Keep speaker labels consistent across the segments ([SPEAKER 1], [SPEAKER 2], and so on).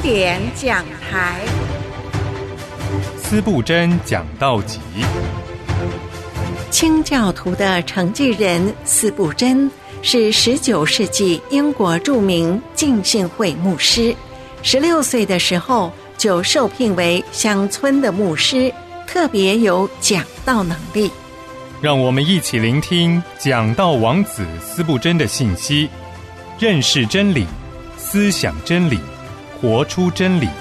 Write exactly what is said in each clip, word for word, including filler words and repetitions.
[SPEAKER 1] 典讲台，
[SPEAKER 2] 司布真讲道集。
[SPEAKER 1] 清教徒的承继人司布真是十九世纪英国著名浸信会牧师，十六岁的时候就受聘为乡村的牧师，特别有讲道能力。
[SPEAKER 2] 让我们一起聆听讲道王子司布真的信息，认识真理，思想真理，活出真理。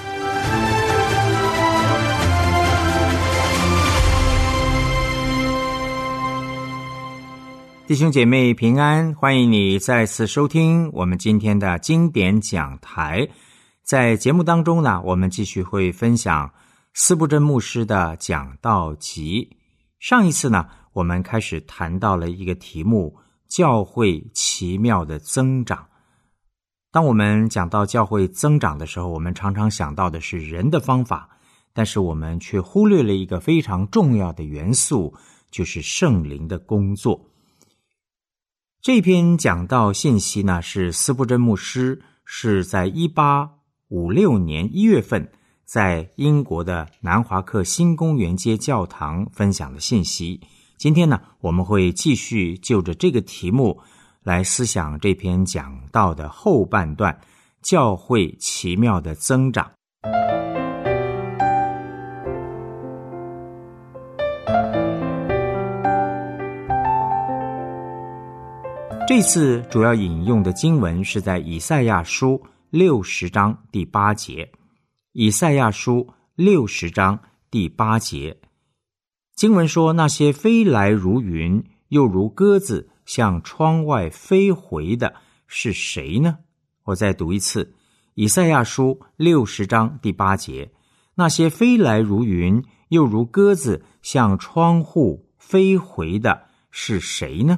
[SPEAKER 3] 弟兄姐妹平安，欢迎你再次收听我们今天的经典讲台。在节目当中呢，我们继续会分享司布真牧师的讲道集。上一次呢，我们开始谈到了一个题目，教会奇妙的增长。当我们讲到教会增长的时候，我们常常想到的是人的方法，但是我们却忽略了一个非常重要的元素，就是圣灵的工作。这篇讲道信息呢，是司布真牧师是在一八五六年一月份在英国的南华克新公园街教堂分享的信息。今天呢，我们会继续就着这个题目来思想这篇讲道的后半段，教会奇妙的增长。这次主要引用的经文是在以赛亚书六十章第八节。以赛亚书六十章第八节，经文说，那些飞来如云又如鸽子向窗外飞回的是谁呢？我再读一次，以赛亚书六十章第八节，那些飞来如云又如鸽子向窗户飞回的是谁呢？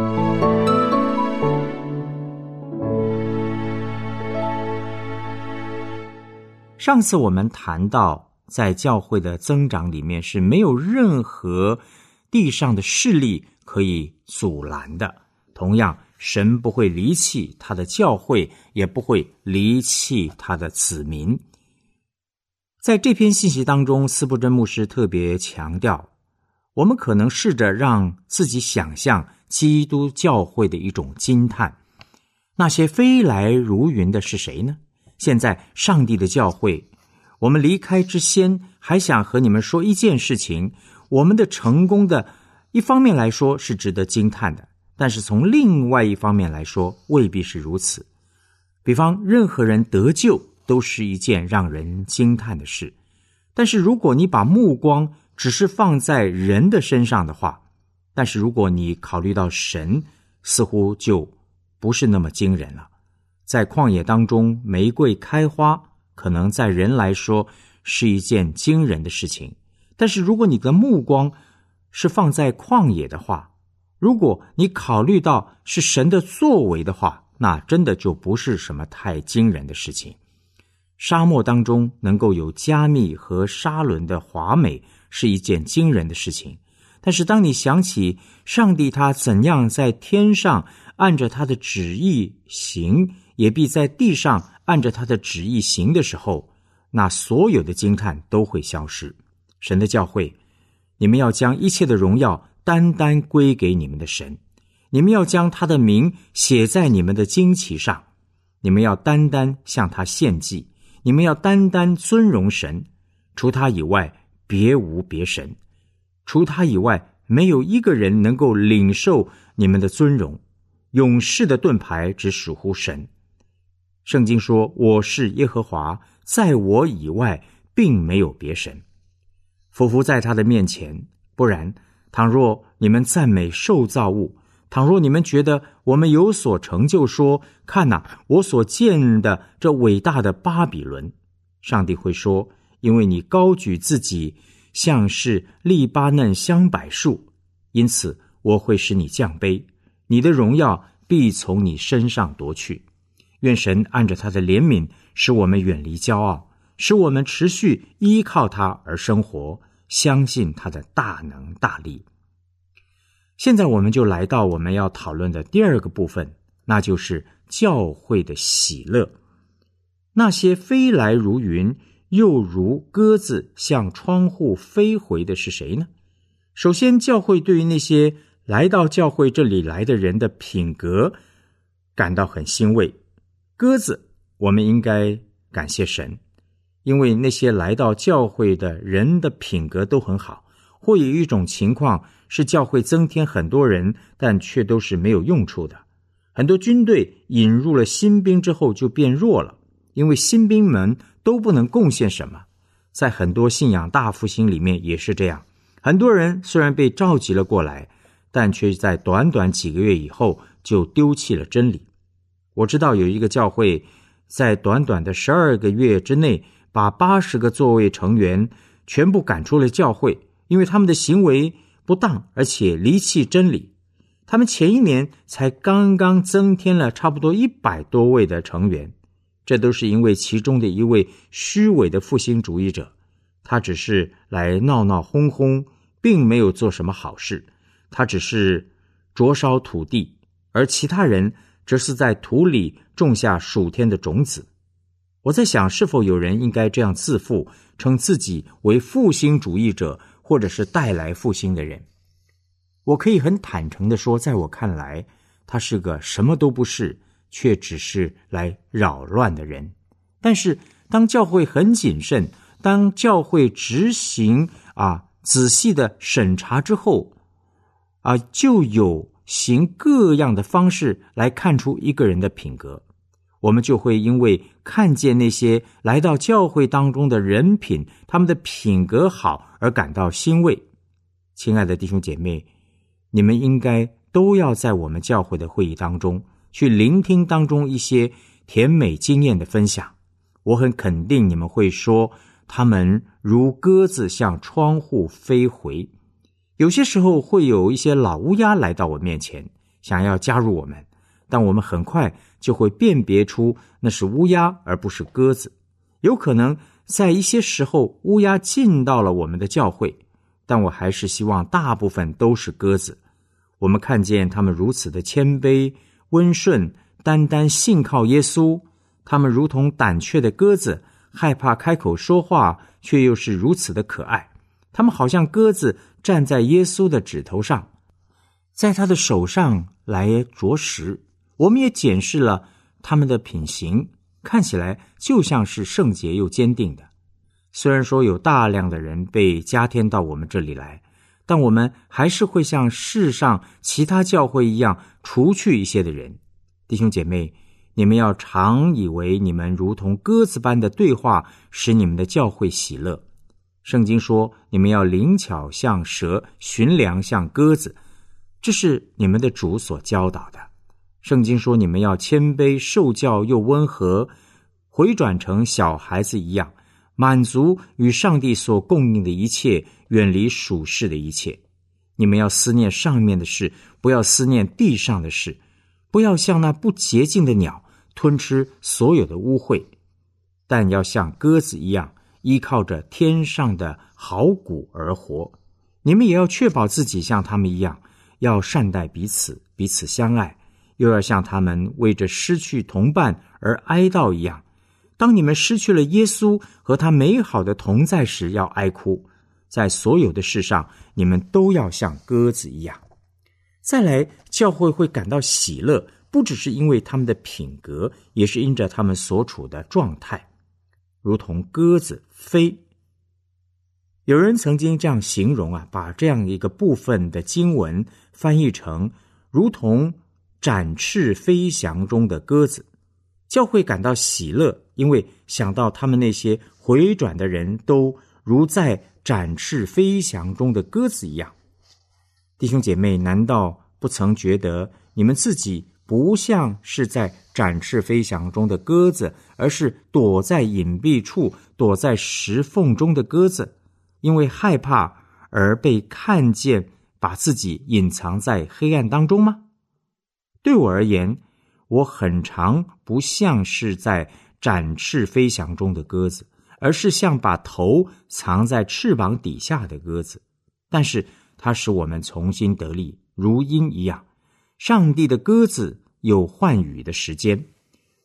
[SPEAKER 3] 上次我们谈到，在教会的增长里面是没有任何地上的势力可以阻拦的。同样，神不会离弃他的教会，也不会离弃他的子民。在这篇信息当中，司布真牧师特别强调，我们可能试着让自己想象基督教会的一种惊叹。那些飞来如云的是谁呢？现在上帝的教会，我们离开之先还想和你们说一件事情，我们的成功的一方面来说是值得惊叹的，但是从另外一方面来说未必是如此。比方任何人得救都是一件让人惊叹的事，但是如果你把目光只是放在人的身上的话，但是如果你考虑到神，似乎就不是那么惊人了。在旷野当中玫瑰开花，可能在人来说是一件惊人的事情，但是如果你的目光是放在旷野的话，如果你考虑到是神的作为的话，那真的就不是什么太惊人的事情。沙漠当中能够有加密和沙伦的华美是一件惊人的事情，但是当你想起上帝他怎样在天上按着他的旨意行，也必在地上按着他的旨意行的时候，那所有的惊叹都会消失。神的教会，你们要将一切的荣耀单单归给你们的神，你们要将他的名写在你们的旌旗上，你们要单单向他献祭，你们要单单尊荣神，除他以外别无别神，除他以外没有一个人能够领受你们的尊荣，勇士的盾牌只属乎神。圣经说，我是耶和华，在我以外并没有别神。俯伏在他的面前，不然倘若你们赞美受造物，倘若你们觉得我们有所成就，说看哪、啊、我所见的这伟大的巴比伦，上帝会说，因为你高举自己像是利巴嫩香柏树，因此我会使你降卑，你的荣耀必从你身上夺去。愿神按着他的怜悯，使我们远离骄傲，使我们持续依靠他而生活，相信他的大能大力。现在我们就来到我们要讨论的第二个部分，那就是教会的喜乐。 那些飞来如云，又如鸽子向窗户飞回的是谁呢？首先，教会对于那些来到教会这里来的人的品格感到很欣慰。鸽子，我们应该感谢神，因为那些来到教会的人的品格都很好。或有一种情况是教会增添很多人，但却都是没有用处的。很多军队引入了新兵之后就变弱了，因为新兵们都不能贡献什么。在很多信仰大复兴里面也是这样，很多人虽然被召集了过来，但却在短短几个月以后就丢弃了真理。我知道有一个教会在短短的十二个月之内，把八十个座位成员全部赶出了教会，因为他们的行为不当，而且离弃真理。他们前一年才刚刚增添了差不多一百多位的成员，这都是因为其中的一位虚伪的复兴主义者，他只是来闹闹哄哄，并没有做什么好事，他只是灼烧土地，而其他人则是在土里种下属天的种子。我在想，是否有人应该这样自负，称自己为复兴主义者，或者是带来复兴的人？我可以很坦诚地说，在我看来，他是个什么都不是，却只是来扰乱的人。但是当教会很谨慎，当教会执行啊仔细的审查之后，啊就有行各样的方式来看出一个人的品格。我们就会因为看见那些来到教会当中的人品，他们的品格好而感到欣慰。亲爱的弟兄姐妹，你们应该都要在我们教会的会议当中去聆听当中一些甜美经验的分享。我很肯定你们会说，他们如鸽子向窗户飞回。有些时候会有一些老乌鸦来到我面前，想要加入我们，但我们很快就会辨别出那是乌鸦而不是鸽子。有可能在一些时候乌鸦进到了我们的教会，但我还是希望大部分都是鸽子。我们看见他们如此的谦卑、温顺，单单信靠耶稣。他们如同胆怯的鸽子，害怕开口说话，却又是如此的可爱。他们好像鸽子站在耶稣的指头上，在他的手上来啄食。我们也检视了他们的品行，看起来就像是圣洁又坚定的。虽然说有大量的人被加添到我们这里来，但我们还是会像世上其他教会一样除去一些的人。弟兄姐妹，你们要常以为你们如同鸽子般的对话，使你们的教会喜乐。圣经说，你们要灵巧像蛇，驯良像鸽子，这是你们的主所教导的。圣经说，你们要谦卑，受教又温和，回转成小孩子一样，满足与上帝所供应的一切，远离属世的一切。你们要思念上面的事，不要思念地上的事，不要像那不洁净的鸟，吞吃所有的污秽，但要像鸽子一样，依靠着天上的好谷而活。你们也要确保自己像他们一样，要善待彼此，彼此相爱，又要像他们为着失去同伴而哀悼一样。当你们失去了耶稣和他美好的同在时，要哀哭。在所有的事上，你们都要像鸽子一样。再来，教会会感到喜乐，不只是因为他们的品格，也是因着他们所处的状态，如同鸽子飞。有人曾经这样形容啊，把这样一个部分的经文翻译成如同展翅飞翔中的鸽子。教会感到喜乐，因为想到他们那些回转的人都如在展翅飞翔中的鸽子一样。弟兄姐妹，难道不曾觉得你们自己不像是在展翅飞翔中的鸽子，而是躲在隐蔽处，躲在石缝中的鸽子，因为害怕而被看见，把自己隐藏在黑暗当中吗？对我而言，我很常不像是在展翅飞翔中的鸽子，而是像把头藏在翅膀底下的鸽子。但是它使我们重新得力，如鹰一样。上帝的鸽子有换羽的时间，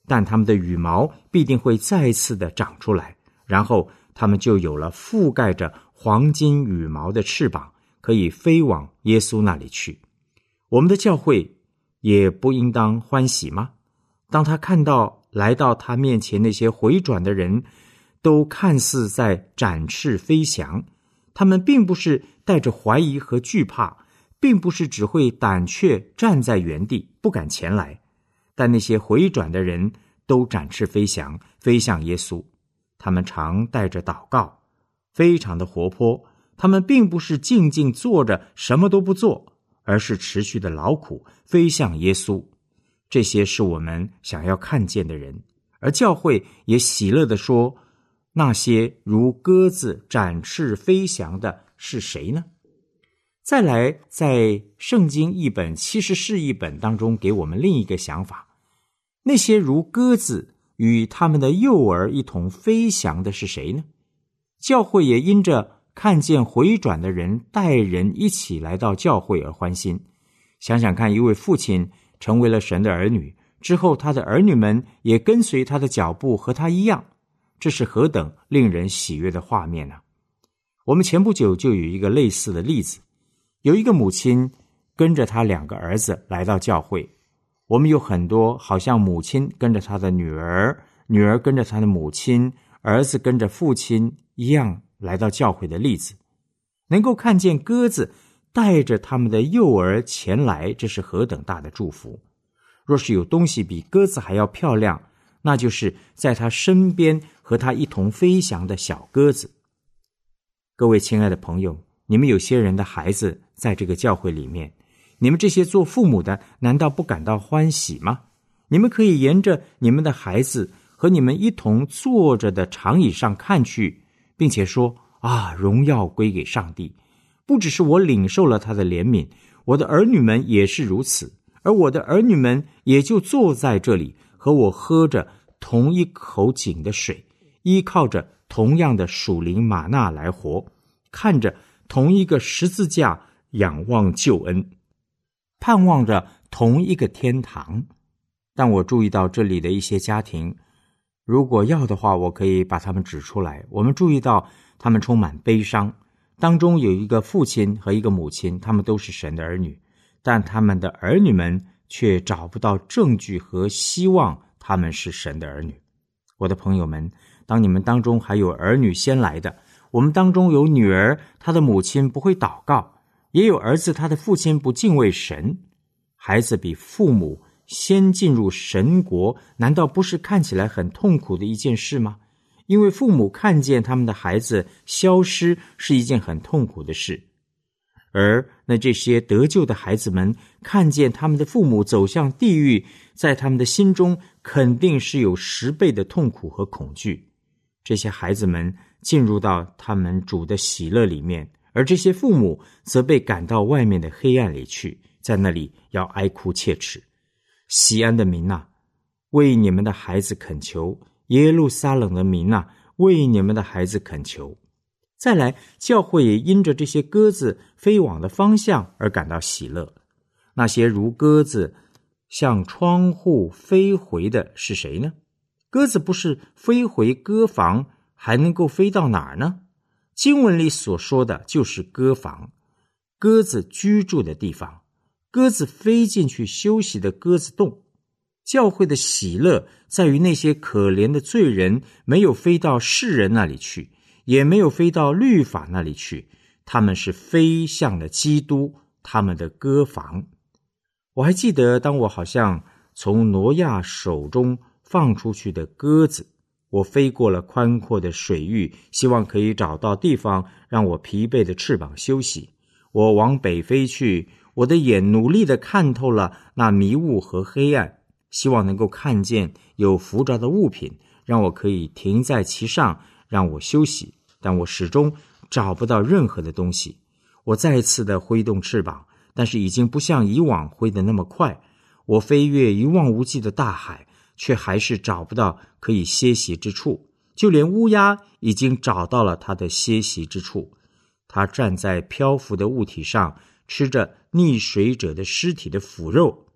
[SPEAKER 3] 但它们的羽毛必定会再次的长出来，然后它们就有了覆盖着黄金羽毛的翅膀，可以飞往耶稣那里去。我们的教会也不应当欢喜吗？当他看到来到他面前那些回转的人都看似在展翅飞翔，他们并不是带着怀疑和惧怕，并不是只会胆怯站在原地不敢前来，但那些回转的人都展翅飞翔，飞向耶稣。他们常带着祷告，非常的活泼。他们并不是静静坐着什么都不做，而是持续的劳苦，飞向耶稣。这些是我们想要看见的人。而教会也喜乐地说，那些如鸽子展翅飞翔的是谁呢？再来，在圣经译本七十四译本当中给我们另一个想法，那些如鸽子与他们的幼儿一同飞翔的是谁呢？教会也因着看见回转的人带人一起来到教会而欢心。想想看，一位父亲成为了神的儿女之后，他的儿女们也跟随他的脚步和他一样，这是何等令人喜悦的画面呢？我们前不久就有一个类似的例子，有一个母亲跟着他两个儿子来到教会。我们有很多好像母亲跟着他的女儿，女儿跟着他的母亲，儿子跟着父亲一样来到教会的例子。能够看见鸽子带着他们的幼儿前来，这是何等大的祝福。若是有东西比鸽子还要漂亮，那就是在他身边和他一同飞翔的小鸽子。各位亲爱的朋友，你们有些人的孩子在这个教会里面，你们这些做父母的难道不感到欢喜吗？你们可以沿着你们的孩子和你们一同坐着的长椅上看去，并且说，啊，荣耀归给上帝。不只是我领受了他的怜悯，我的儿女们也是如此，而我的儿女们也就坐在这里，和我喝着同一口井的水，依靠着同样的属灵玛纳来活，看着同一个十字架，仰望救恩，盼望着同一个天堂。但我注意到这里的一些家庭，如果要的话，我可以把他们指出来。我们注意到他们充满悲伤，当中有一个父亲和一个母亲，他们都是神的儿女，但他们的儿女们却找不到证据和希望他们是神的儿女。我的朋友们，当你们当中还有儿女先来的，我们当中有女儿，她的母亲不会祷告，也有儿子，他的父亲不敬畏神。孩子比父母先进入神国，难道不是看起来很痛苦的一件事吗？因为父母看见他们的孩子消失是一件很痛苦的事，而那这些得救的孩子们看见他们的父母走向地狱，在他们的心中肯定是有十倍的痛苦和恐惧。这些孩子们进入到他们主的喜乐里面，而这些父母则被赶到外面的黑暗里去，在那里要哀哭切齿。西安的民啊，为你们的孩子恳求；耶路撒冷的民啊，为你们的孩子恳求。再来，教会也因着这些鸽子飞往的方向而感到喜乐。那些如鸽子向窗户飞回的是谁呢？鸽子不是飞回鸽房，还能够飞到哪儿呢？经文里所说的就是鸽房，鸽子居住的地方，鸽子飞进去休息的鸽子洞。教会的喜乐在于那些可怜的罪人没有飞到世人那里去，也没有飞到律法那里去，他们是飞向了基督，他们的鸽房。我还记得，当我好像从挪亚手中放出去的鸽子，我飞过了宽阔的水域，希望可以找到地方让我疲惫的翅膀休息。我往北飞去，我的眼努力地看透了那迷雾和黑暗，希望能够看见有浮着的物品，让我可以停在其上，让我休息。但我始终找不到任何的东西。我再一次的挥动翅膀，但是已经不像以往挥得那么快。我飞越一望无际的大海，却还是找不到可以歇息之处。就连乌鸦已经找到了它的歇息之处，它站在漂浮的物体上，吃着溺水者的尸体的腐肉。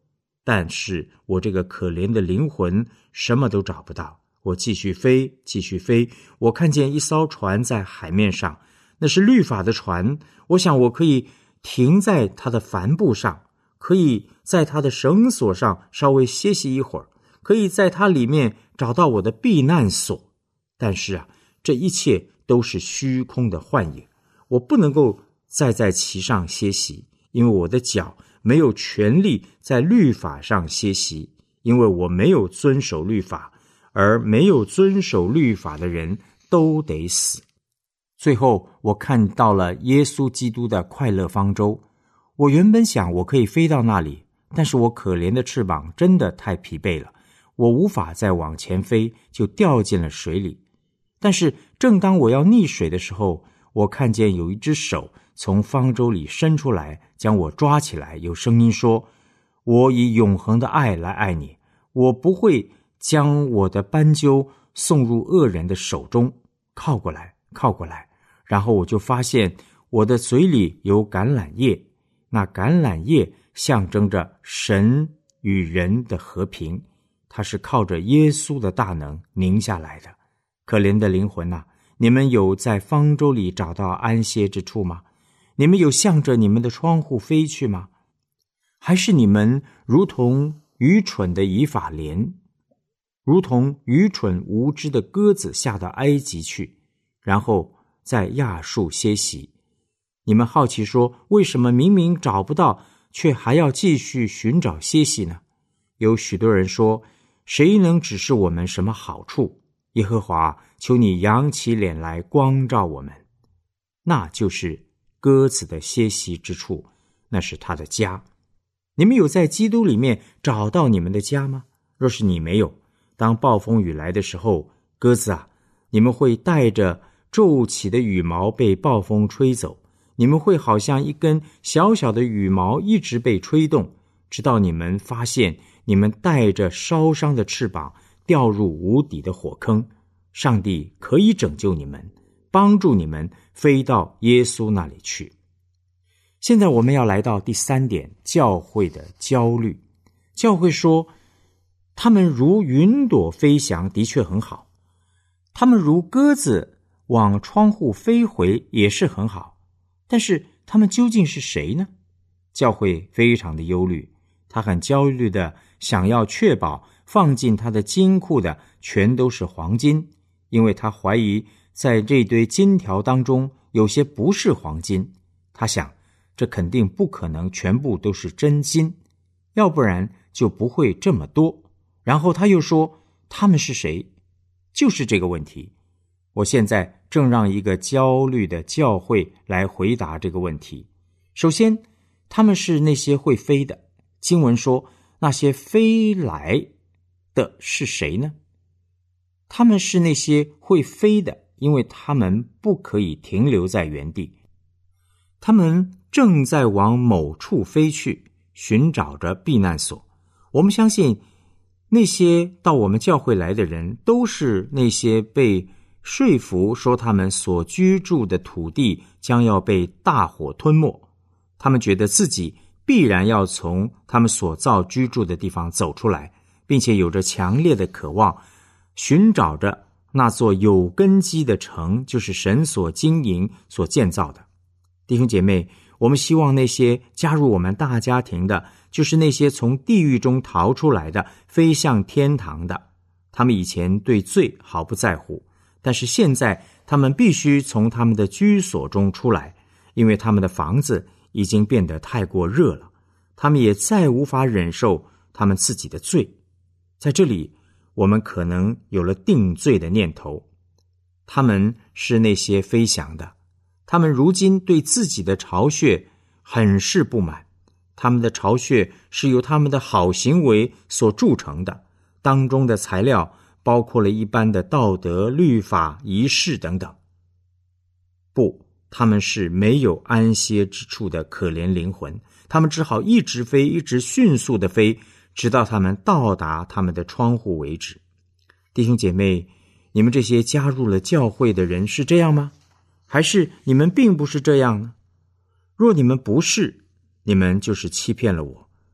[SPEAKER 3] 但是我这个可怜的灵魂什么都找不到。我继续飞，继续飞，我看见一艘船在海面上，那是律法的船。我想我可以停在它的帆布上，可以在它的绳索上稍微歇息一会儿，可以在它里面找到我的避难所。但是啊，这一切都是虚空的幻影，我不能够再在其上歇息，因为我的脚没有权利在律法上歇息，因为我没有遵守律法，而没有遵守律法的人都得死。最后我看到了耶稣基督的快乐方舟，我原本想我可以飞到那里，但是我可怜的翅膀真的太疲惫了，我无法再往前飞，就掉进了水里。但是正当我要溺水的时候，我看见有一只手从方舟里伸出来，将我抓起来，有声音说，我以永恒的爱来爱你，我不会将我的斑鸠送入恶人的手中。靠过来，靠过来。然后我就发现我的嘴里有橄榄叶，那橄榄叶象征着神与人的和平，它是靠着耶稣的大能凝下来的。可怜的灵魂啊，你们有在方舟里找到安歇之处吗？你们有向着你们的窗户飞去吗？还是你们如同愚蠢的以法莲，如同愚蠢无知的鸽子下到埃及去，然后在亚述歇息？你们好奇说，为什么明明找不到，却还要继续寻找歇息呢？有许多人说，谁能指示我们什么好处？耶和华，求你扬起脸来光照我们。那就是鸽子的歇息之处，那是他的家。你们有在基督里面找到你们的家吗？若是你没有，当暴风雨来的时候，鸽子啊，你们会带着皱起的羽毛被暴风吹走，你们会好像一根小小的羽毛一直被吹动，直到你们发现你们带着烧伤的翅膀掉入无底的火坑。上帝可以拯救你们，帮助你们飞到耶稣那里去。现在我们要来到第三点，教会的焦虑。教会说，他们如云朵飞翔，的确很好，他们如鸽子往窗户飞回，也是很好，但是他们究竟是谁呢？教会非常的忧虑，他很焦虑的想要确保放进他的金库的全都是黄金，因为他怀疑在这堆金条当中有些不是黄金，他想这肯定不可能全部都是真金，要不然就不会这么多。然后他又说，他们是谁？就是这个问题。我现在正让一个焦虑的教会来回答这个问题。首先，他们是那些会飞的。经文说，那些飞来的是谁呢？他们是那些会飞的，因为他们不可以停留在原地，他们正在往某处飞去，寻找着避难所。我们相信那些到我们教会来的人，都是那些被说服说他们所居住的土地将要被大火吞没，他们觉得自己必然要从他们所造居住的地方走出来，并且有着强烈的渴望，寻找着那座有根基的城，就是神所经营所建造的。弟兄姐妹，我们希望那些加入我们大家庭的，就是那些从地狱中逃出来的，飞向天堂的。他们以前对罪毫不在乎，但是现在他们必须从他们的居所中出来，因为他们的房子已经变得太过热了，他们也再无法忍受他们自己的罪。在这里，我们可能有了定罪的念头。他们是那些飞翔的，他们如今对自己的巢穴很是不满，他们的巢穴是由他们的好行为所铸成的，当中的材料包括了一般的道德、律法、仪式等等。不，他们是没有安歇之处的可怜灵魂，他们只好一直飞，一直迅速的飞，直到他们到达他们的窗户为止。弟兄姐妹，你们这些加入了教会的人是这样吗？还是你们并不是这样呢？若你们不是，你们就是欺骗了我。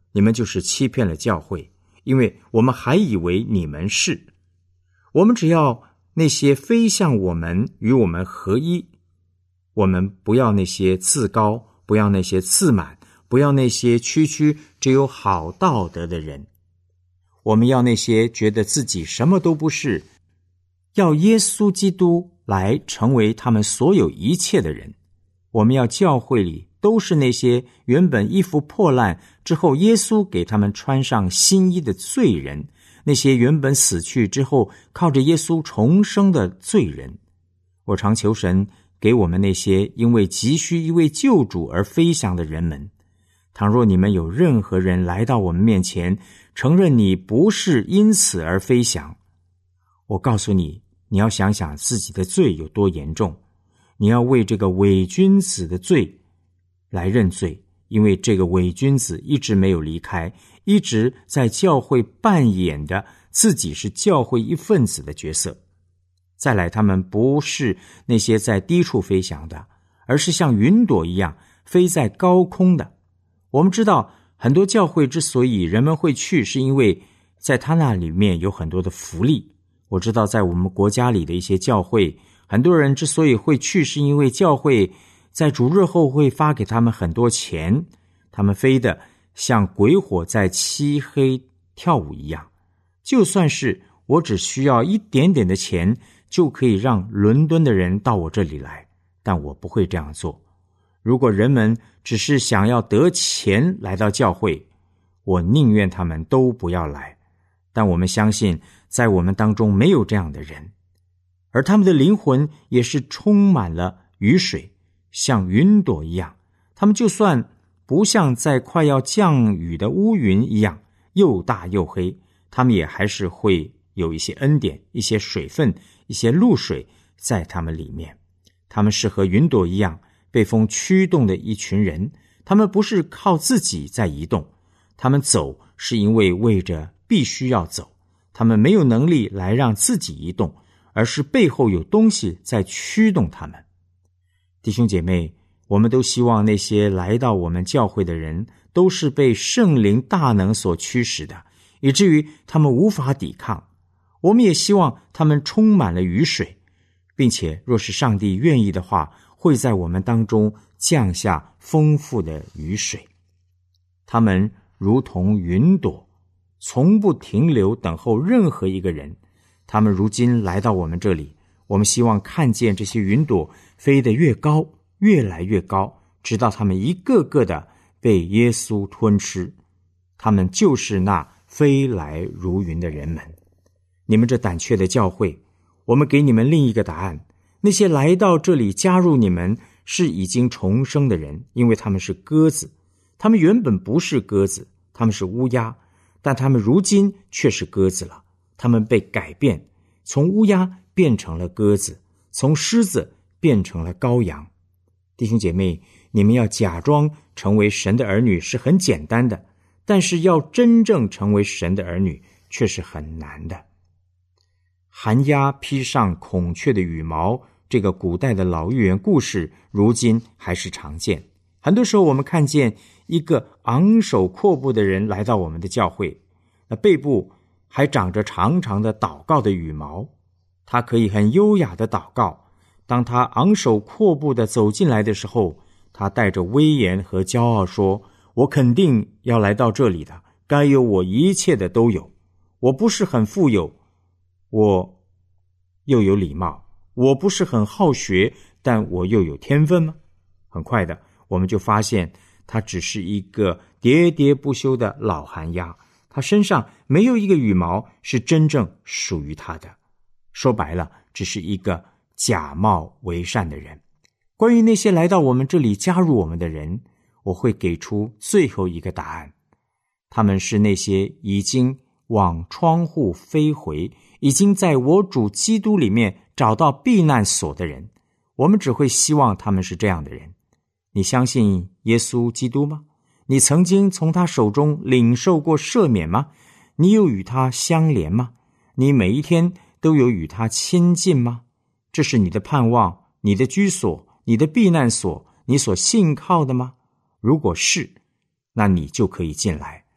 [SPEAKER 3] 你们就是欺骗了教会，因为我们还以为你们是。我们只要那些非像我们与我们合一，我们不要那些自高，不要那些自满，不要那些区区只有好道德的人。我们要那些觉得自己什么都不是，要耶稣基督来成为他们所有一切的人。我们要教会里都是那些原本衣服破烂之后耶稣给他们穿上新衣的罪人，那些原本死去之后靠着耶稣重生的罪人。我常求神给我们那些因为急需一位救主而飞翔的人们。倘若你们有任何人来到我们面前，承认你不是因此而飞翔，我告诉你，你要想想自己的罪有多严重，你要为这个伪君子的罪来认罪，因为这个伪君子一直没有离开，一直在教会扮演的自己是教会一份子的角色。再来，他们不是那些在低处飞翔的，而是像云朵一样飞在高空的。我们知道很多教会之所以人们会去，是因为在他那里面有很多的福利。我知道在我们国家里的一些教会，很多人之所以会去，是因为教会在主日后会发给他们很多钱，他们飞得像鬼火在漆黑跳舞一样。就算是我只需要一点点的钱，就可以让伦敦的人到我这里来，但我不会这样做。如果人们只是想要得钱来到教会，我宁愿他们都不要来。但我们相信在我们当中没有这样的人，而他们的灵魂也是充满了雨水，像云朵一样。他们就算不像在快要降雨的乌云一样又大又黑，他们也还是会有一些恩典，一些水分，一些露水在他们里面。他们是和云朵一样被风驱动的一群人，他们不是靠自己在移动，他们走是因为为着必须要走，他们没有能力来让自己移动，而是背后有东西在驱动他们。弟兄姐妹，我们都希望那些来到我们教会的人都是被圣灵大能所驱使的，以至于他们无法抵抗。我们也希望他们充满了雨水，并且若是上帝愿意的话，会在我们当中降下丰富的雨水。他们如同云朵，从不停留等候任何一个人。他们如今来到我们这里，我们希望看见这些云朵飞得越高，越来越高，直到他们一个个的被耶稣吞吃。他们就是那飞来如云的人们。你们这胆怯的教会，我们给你们另一个答案。那些来到这里加入你们是已经重生的人，因为他们是鸽子。他们原本不是鸽子，他们是乌鸦，但他们如今却是鸽子了。他们被改变，从乌鸦变成了鸽子，从狮子变成了羔羊。弟兄姐妹，你们要假装成为神的儿女是很简单的，但是要真正成为神的儿女却是很难的。寒鸦披上孔雀的羽毛，这个古代的老寓言故事如今还是常见。很多时候我们看见一个昂首阔步的人来到我们的教会，那背部还长着长长的祷告的羽毛，他可以很优雅的祷告。当他昂首阔步的走进来的时候，他带着威严和骄傲说，我肯定要来到这里的，该有我一切的都有。我不是很富有，我又有礼貌，我不是很好学，但我又有天分吗？很快的，我们就发现他只是一个喋喋不休的老寒鸦，他身上没有一个羽毛是真正属于他的。说白了，只是一个假冒为善的人。关于那些来到我们这里加入我们的人，我会给出最后一个答案。他们是那些已经往窗户飞回，已经在我主基督里面找到避难所的人。我们只会希望他们是这样的人。你相信耶稣基督吗？你曾经从他手中领受过赦免吗？你有与他相连吗？你每一天都有与他亲近吗？这是你的盼望，你的居所，你的避难所，你所信靠的吗？如果是，那你就可以进来。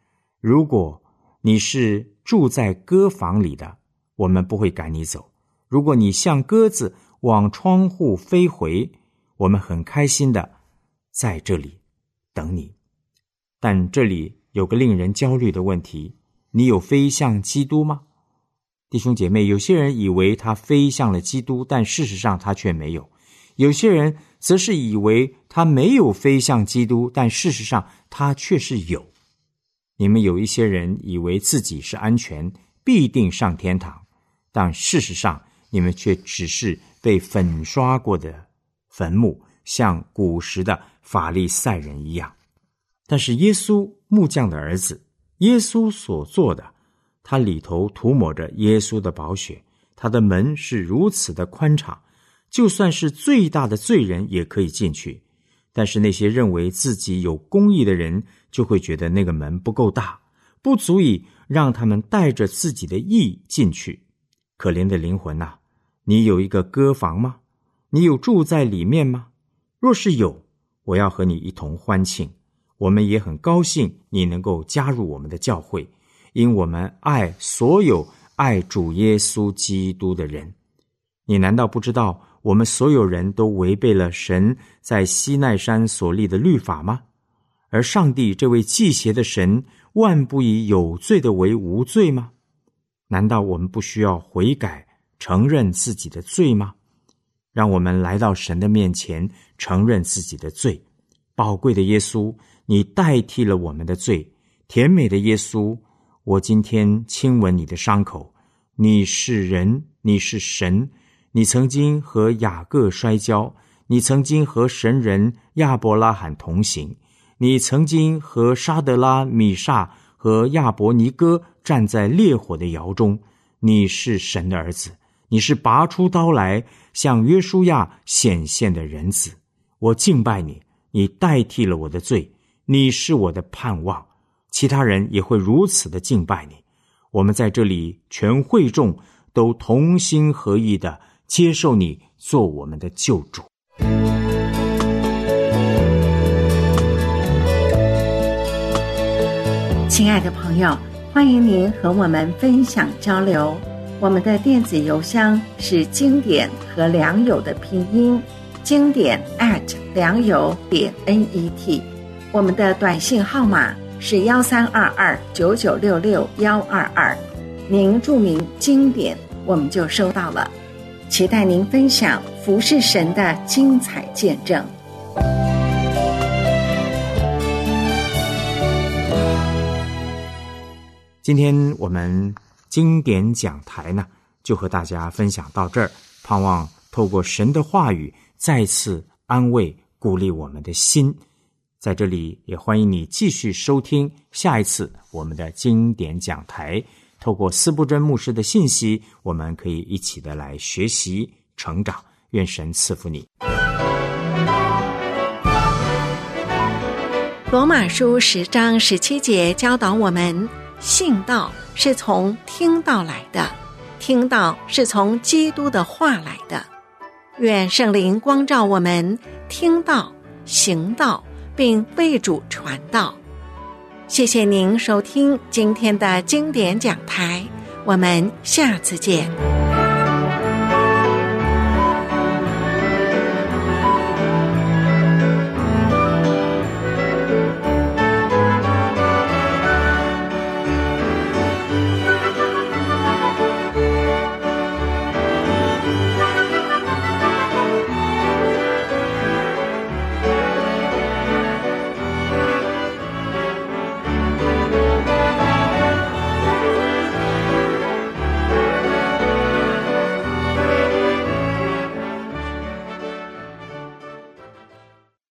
[SPEAKER 3] 如果你是住在鸽房里的，我们不会赶你走。如果你像鸽子往窗户飞回，我们很开心的在这里等你。但这里有个令人焦虑的问题，你有飞向基督吗？弟兄姐妹，有些人以为他飞向了基督，但事实上他却没有。有些人则是以为他没有飞向基督，但事实上他却是有。你们有一些人以为自己是安全，必定上天堂，但事实上你们却只是被粉刷过的坟墓，像古时的法利赛人一样。但是耶稣木匠的儿子，耶稣所做的，他里头涂抹着耶稣的宝血，他的门是如此的宽敞，就算是最大的罪人也可以进去。但是那些认为自己有公义的人，就会觉得那个门不够大，不足以让他们带着自己的义进去。可怜的灵魂啊，你有一个鸽房吗？你有住在里面吗？若是有，我要和你一同欢庆。我们也很高兴你能够加入我们的教会，因我们爱所有爱主耶稣基督的人。你难道不知道我们所有人都违背了神在西奈山所立的律法吗？而上帝这位忌邪的神，万不以有罪的为无罪吗？难道我们不需要悔改，承认自己的罪吗？让我们来到神的面前，承认自己的罪。宝贵的耶稣，你代替了我们的罪。甜美的耶稣，我今天亲吻你的伤口。你是人，你是神，你曾经和雅各摔跤，你曾经和神人亚伯拉罕同行，你曾经和沙德拉、米煞和亚伯尼哥站在烈火的窑中。你是神的儿子，你是拔出刀来向约书亚显现的人子。我敬拜你，你代替了我的罪，你是我的盼望。其他人也会如此的敬拜你。我们在这里全会众都同心合意的接受你做我们的救主。
[SPEAKER 1] 亲爱的朋友，欢迎您和我们分享交流。我们的电子邮箱是经典和良友的拼音，经典 at 良友点 net。 我们的短信号码是一三二二九九六六一二二，您注明经典，我们就收到了。期待您分享服侍神的精彩见证。
[SPEAKER 3] 今天我们经典讲台呢，就和大家分享到这儿，盼望透过神的话语再次安慰鼓励我们的心。在这里也欢迎你继续收听下一次我们的经典讲台，透过司布真牧师的信息，我们可以一起的来学习成长。愿神赐福你。
[SPEAKER 1] 罗马书十章十七节教导我们，信道是从听道来的，听道是从基督的话来的。愿圣灵光照我们，听道、行道，并为主传道。谢谢您收听今天的经典讲台，我们下次见。